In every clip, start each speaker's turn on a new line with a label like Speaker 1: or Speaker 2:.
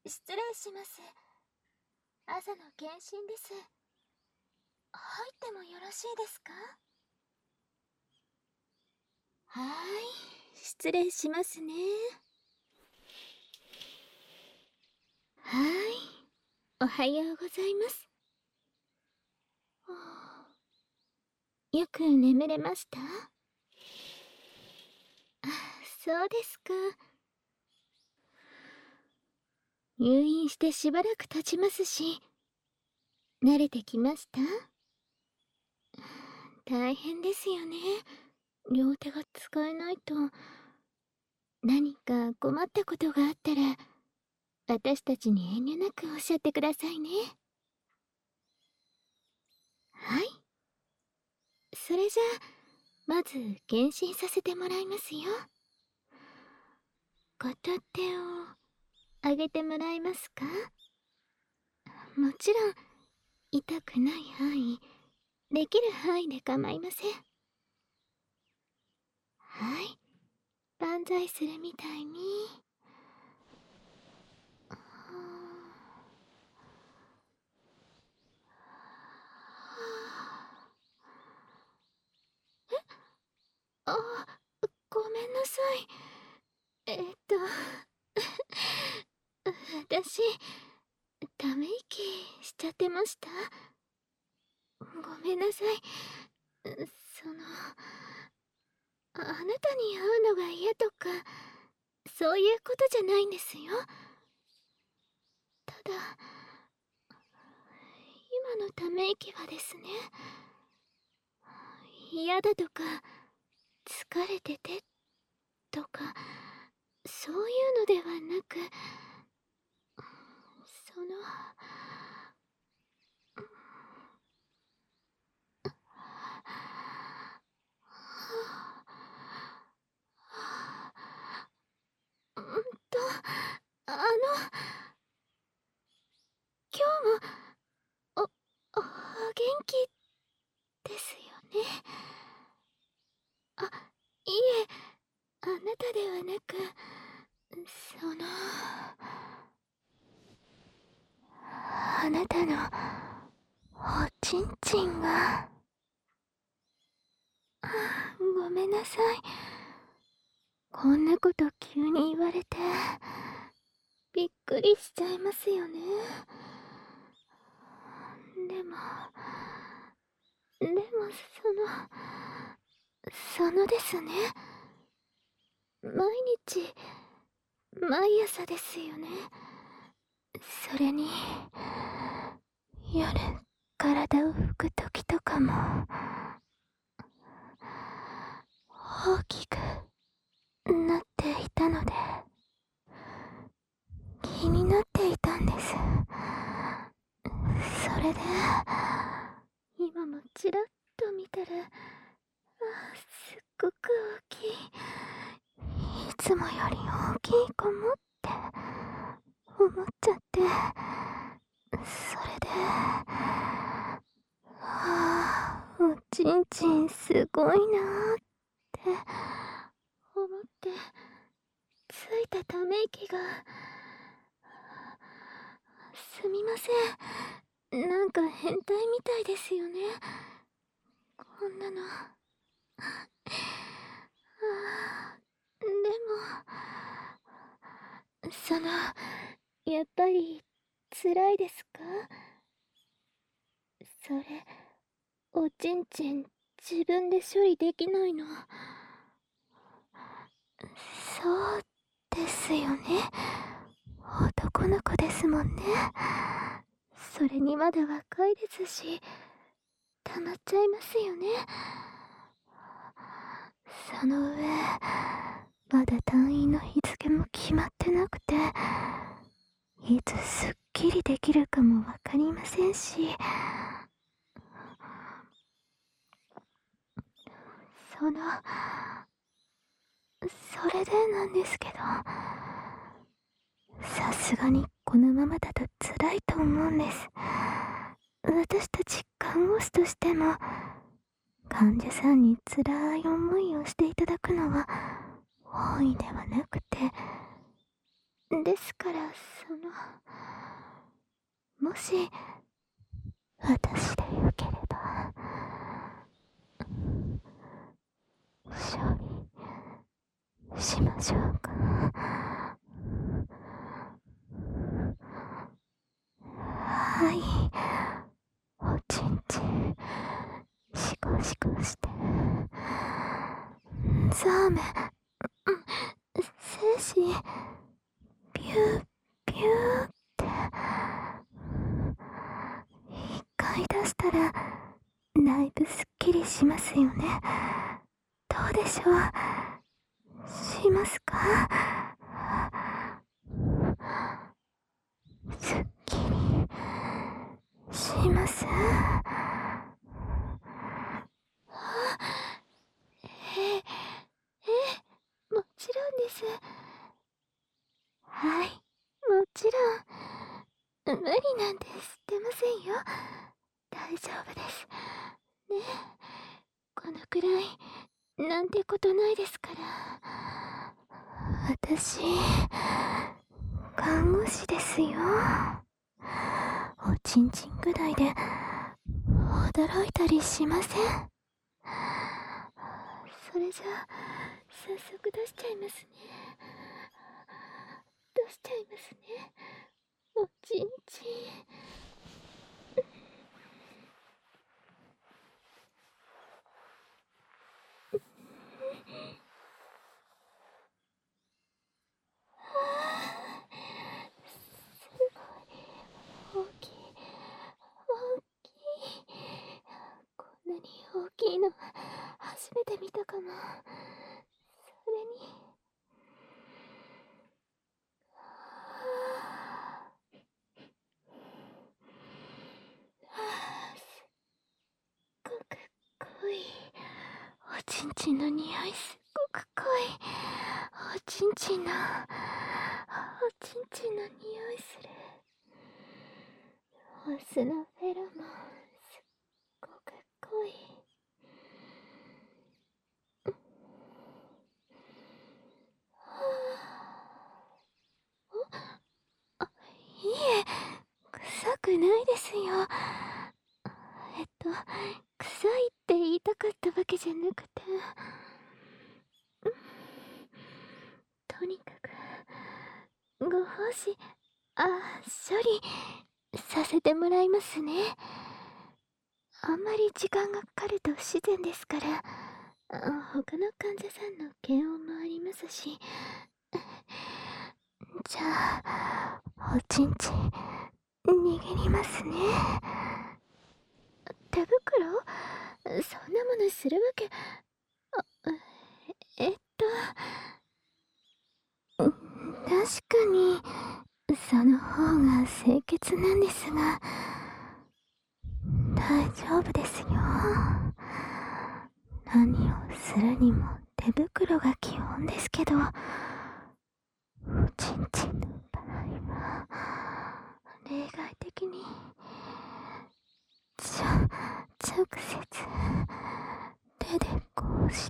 Speaker 1: 失礼します。朝の検診です。入ってもよろしいですか？はーい、失礼しますね。はーい、おはようございます。よく眠れました？あ、そうですか。入院してしばらく経ちますし、慣れてきました？大変ですよね。両手が使えないと。何か困ったことがあったら、私たちに遠慮なくおっしゃってくださいね。はい。それじゃあ、まず検診させてもらいますよ。片手を上げてもらえますか？もちろん、痛くない範囲、できる範囲で構いません。はい。万歳するみたいに。あ、ごめんなさい。私、ため息しちゃってました？ごめんなさい。あなたに会うのが嫌とか、そういうことじゃないんですよ。ただ、今のため息はですね、嫌だとか、疲れててとか、そういうのではなく、その、うんと、あの、今日も、お元気ですよね。あ、いえ、あなたではなく、あなたの、おちんちんが、ごめんなさい。こんなこと急に言われて、びっくりしちゃいますよね。でも、でも、そのですね、毎日、毎朝ですよね。それに、夜、体を拭くときとかも、大きくなっていたので、気になっていたんです。それで、今もちらっと見たら、すっごく大きい。いつもより大きいかもって思っちゃって、それで、おちんちんすごいなーって思って、ついたため息が、すみません。なんか変態みたいですよね。こんなの。でも、やっぱり辛いですか？それ、おちんちん自分で処理できないの？そうですよね。男の子ですもんね。それにまだ若いですし、溜まっちゃいますよね。その上、まだ退院の日付も決まってなくて、いつすっきりできるかもわかりませんし、その、それでなんですけど、さすがにこのままだと辛いと思うんです。私たち看護師としても、患者さんに辛い思いをしていただくのは本意ではなくて、 ですから、もし、私でよければ、勝利しましょうか。はい。おちんちん、シコシコして。ザーメン、精子、ピュー、ピューって。一回出したら、だいぶすっきりしますよね。どうでしょう。しますか？すっきりします？ええ、もちろんです。はい、もちろん。無理なんてしてませんよ。大丈夫です。ねえ、このくらい、なんてことないですから。私、看護師ですよ。おちんちんぐらいで、驚いたりしません？それじゃあ、早速出しちゃいますね。出しちゃいますね。おちんちん。すごい大きい、大きい。こんなに大きいの初めて見たかも。それに、すっごく濃い。おちんちんの匂いすっごく濃い。おちんちんの匂いする。オスのフェロモンすっごく濃い。あ、いえ、臭くないですよ。臭いって言いたかったわけじゃなくて、とにかく、ご奉仕、処理させてもらいますね。あんまり時間がかかると不自然ですから、他の患者さんの検温もありますし。じゃあ、おちんちん、握りますね。手袋？そんなものするわけ、えっと、確かに、その方が清潔なんですが、大丈夫ですよ。何をするにも手袋が基本ですけど、おちんちんの場合は、例外的に、直接、手でこうして、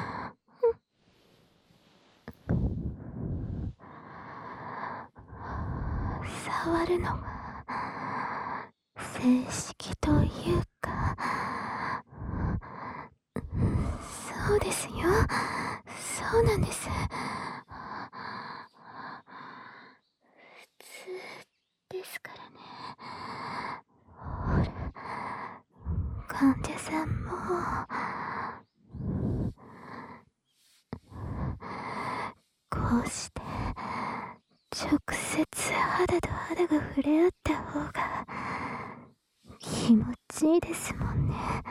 Speaker 1: 触るのが正式というか、そうですよ。そうなんです。普通ですからね。ほら、患者さんも、こうして直接肌と肌が触れ合った方が気持ちいいですもんね。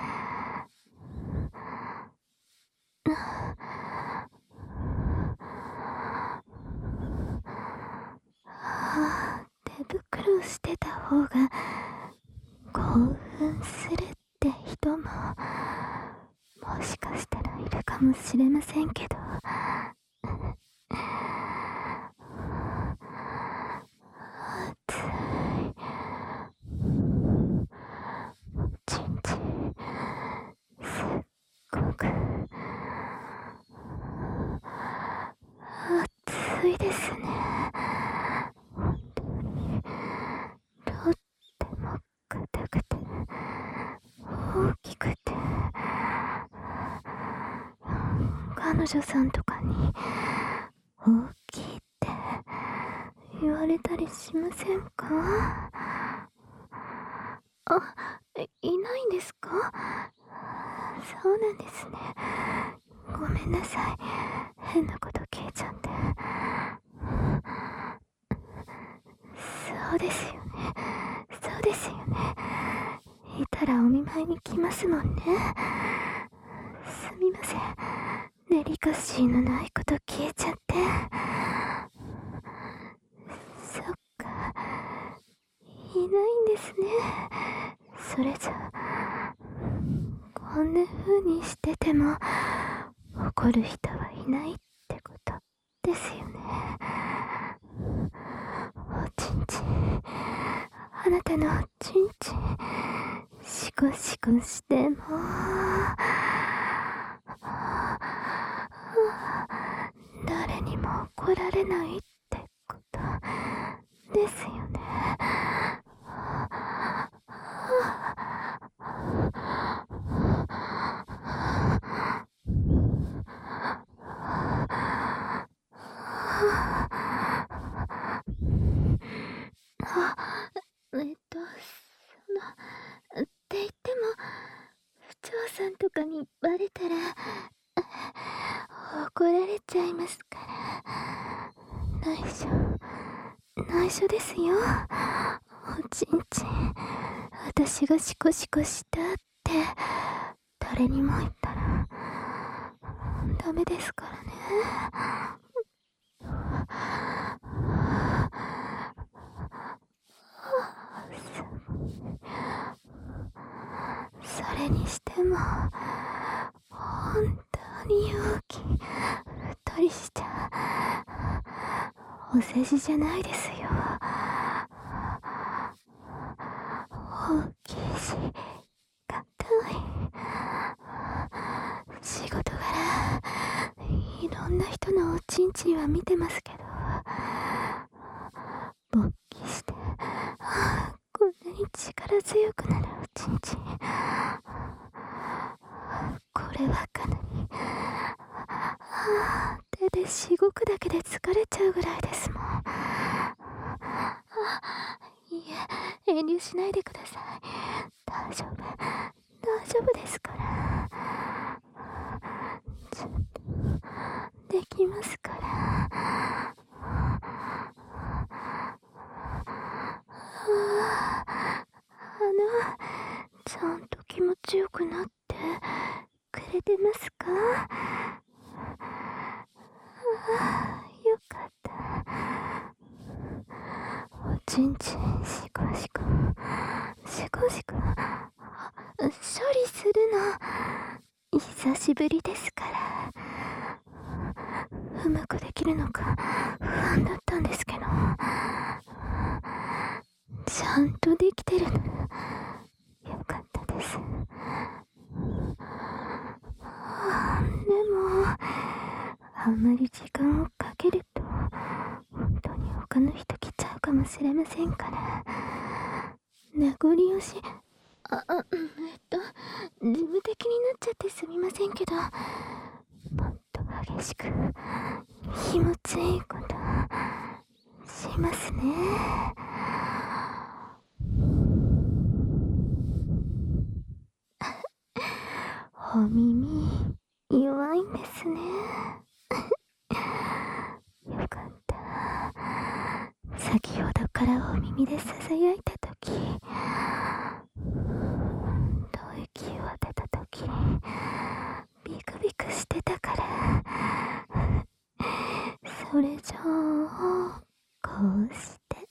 Speaker 1: 手袋してた方が興奮するって人ももしかしたらいるかもしれませんけど、熱いちんちんすっごく暑いですね。 女さんとかに大きいって言われたりしませんか？いないんですか？そうなんですね。ごめんなさい。変なこと聞いちゃって。そうですよね。そうですよね。いたらお見舞いに来ますもんね。すみません。デリカシーのないこと聞いちゃって。そっか。いないんですね。それじゃこんな風にしてても怒る人はいないってことですよね。おちんちん、あなたのおちんちんシコシコしても誰にも怒られないってことですよね。って言っても、不調さんとかにバレたら、怒られちゃいますから。内緒ですよ。おちんちん、私がシコシコしたって誰にも言ったらダメですからね。それにしても本当に大きい太りしちゃお世辞じゃないですよ。大きいし硬い。仕事柄いろんな人のおちんちんは見てますけど、勃起してこんなに力強くなるおちんちん、これはかなり手でしごくだけで疲れちゃうぐらいですもん。いいえ、遠慮しないでください。大丈夫ですから。ちょっとできますから。ちゃんと気持ちよくなってくれてますか？よかった。おちんちんシコシコ処理するの久しぶりですから、うまくできるのか不安だったんですけど、ちゃんとできてるならよかったです。でもあんまり時間をかけると本当に他の人来ちゃうかもしれませんから、名残惜しい。事務的になっちゃってすみませんけど、もっと激しく気持ちいいことしますね。お耳弱いんですね。よかった。先ほどからお耳でささやいたとき、息を当てたときビクビクしてたから、それじゃあこうして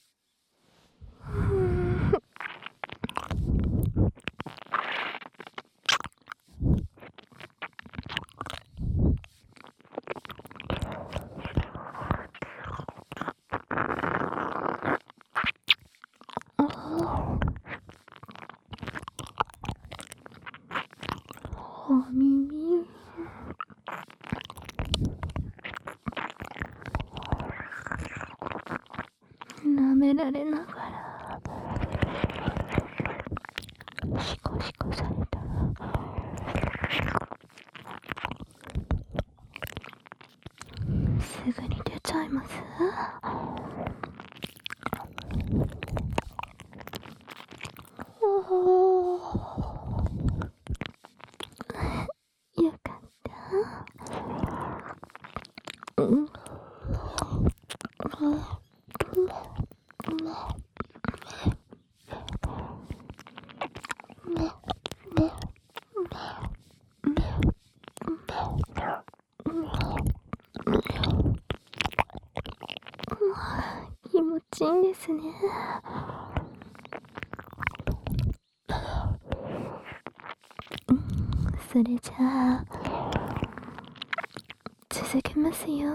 Speaker 1: お耳舐められながらシコシコされたらいます？おー、よかった。うん。気持ちいいんですね。それじゃあ続けますよ。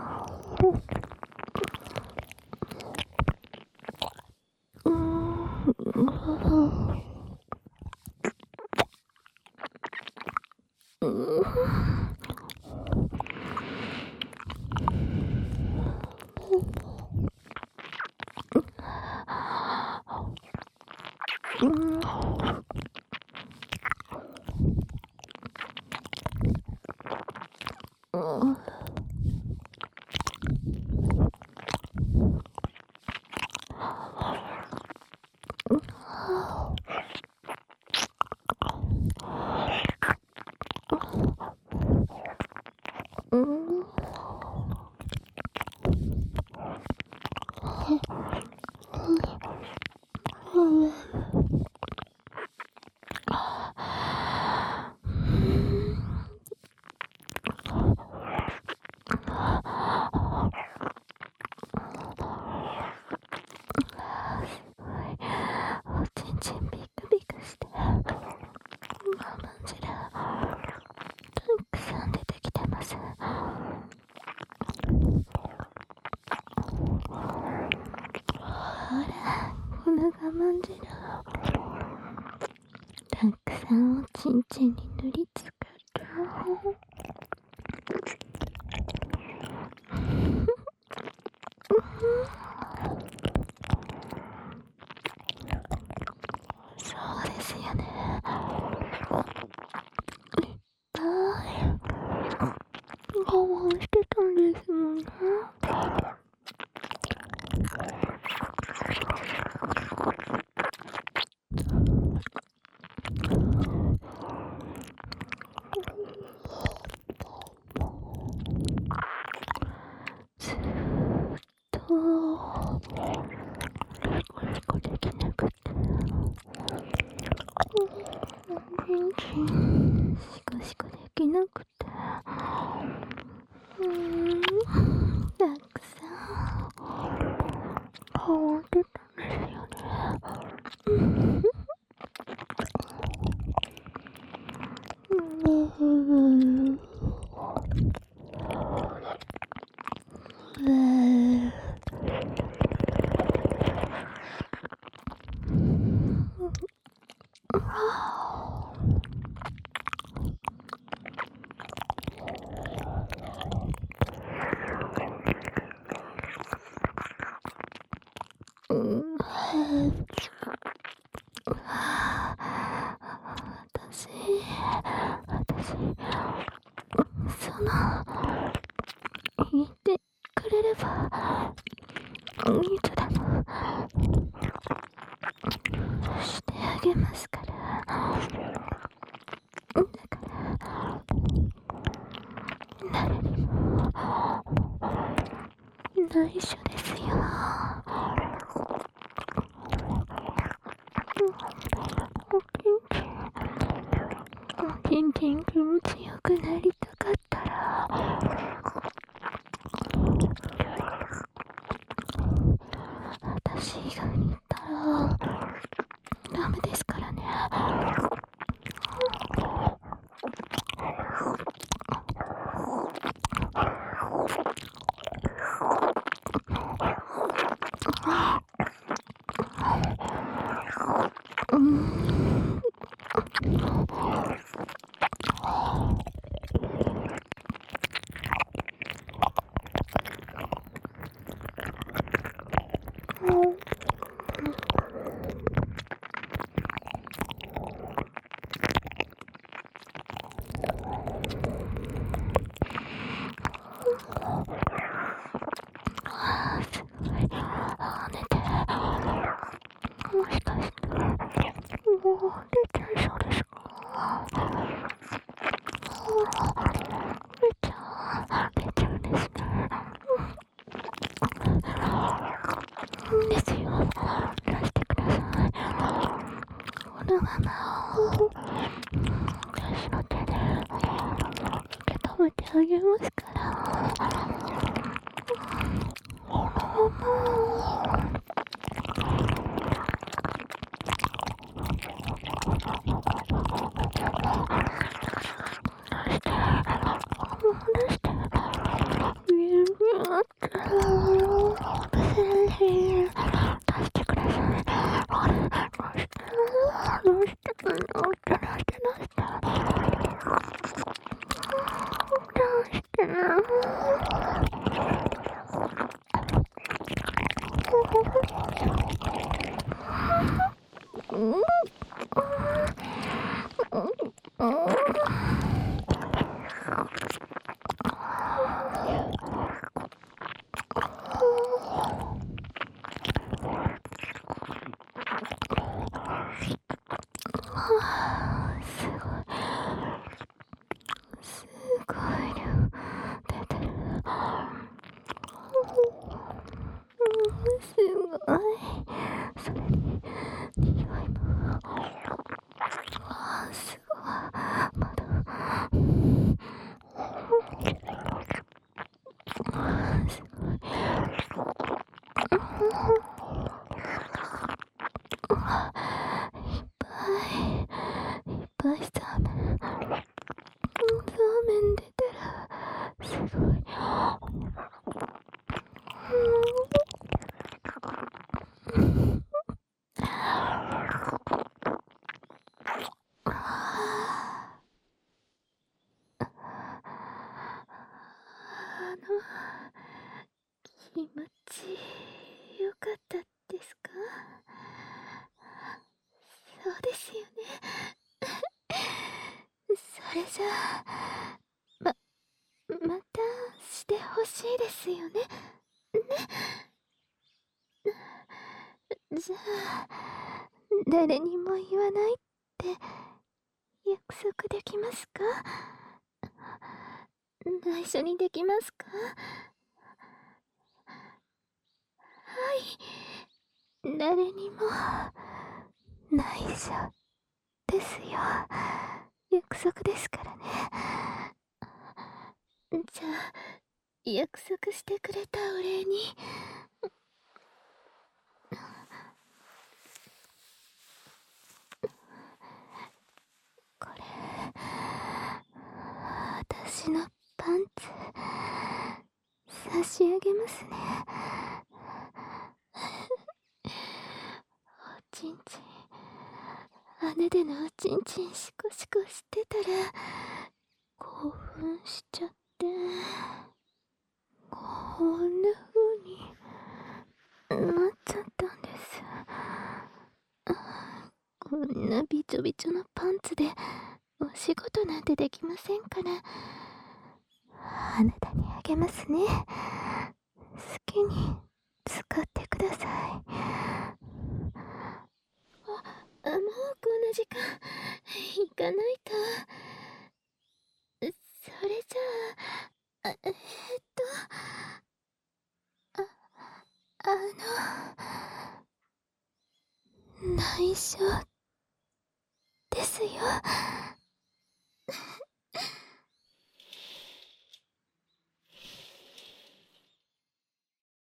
Speaker 1: おちんちんビクビクして我慢汁たくさん出てきてます。ほら、この我慢汁たくさんおちんちんに塗りつけてそうですよね。我慢してたんですもんね。ずっとレコできなくてシコシコできなくてたくさん変わってたんですよね。私、言ってくれれば、いつでもしてあげますから。だから、誰にも内緒ですよ。おちんちん気持ちよくなりたかったら私以外に言ったらダメですからね。 ですよ。出してください。このまま私の手で受け止めてあげますから。このまま気持ちよかったですか？そうですよね。それじゃあ、またしてほしいですよね。じゃあ、誰にも言わないって約束できますか？内緒にできますか？はい、誰にも内緒ですよ。約束ですからね。じゃあ、約束してくれたお礼に。これ、私のパンツ差し上げますね。おちんちん、姉でのおちんちんシコシコしてたら興奮しちゃって、こんな風になっちゃったんです。こんなびちょびちょのパンツでお仕事なんてできませんから、あなたにあげますね。好きに使ってください。もうこんな時間行かないと。それじゃあ、あ内緒ですよ。